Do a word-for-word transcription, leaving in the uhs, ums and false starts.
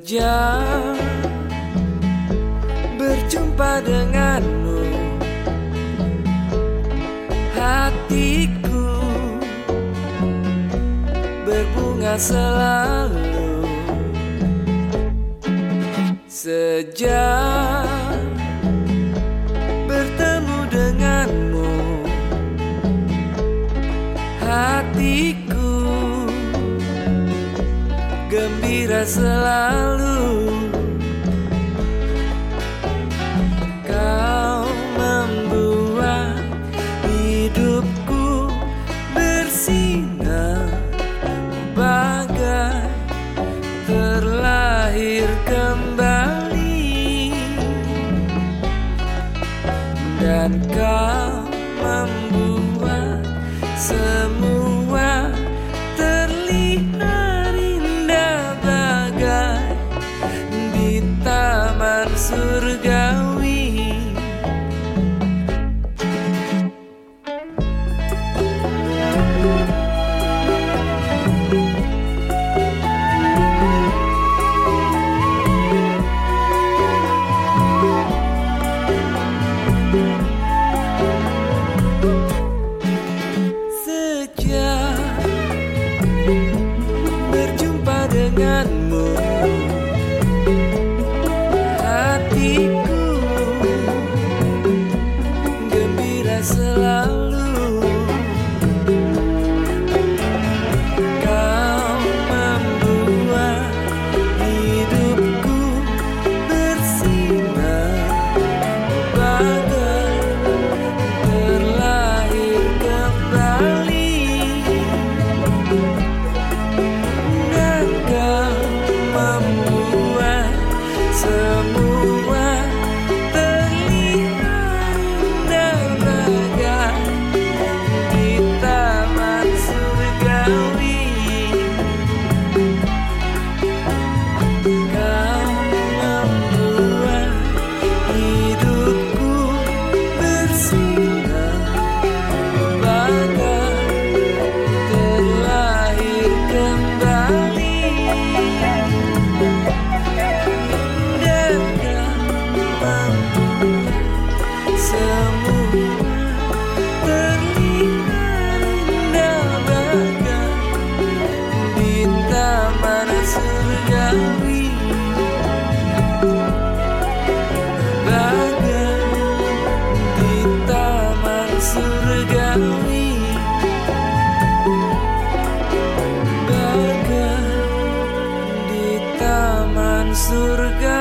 Sejak berjumpa denganmu, hatiku berbunga selalu. Sejak bertemu denganmu, hatiku gembira selalu. Kau membuat hidupku bersinar, bagai terlahir kembali. Dan kau membuat semua terlihat indah, bagai di taman surgawi. Berjumpa denganmu, hatiku gembira selalu. Kau membuat hidupku bersinar, bagai terlahir kembali. Semua terlihat indah, bagai di taman surgawi. Kau membuat hidupku bersinar, bagai terlahir kembali. Surga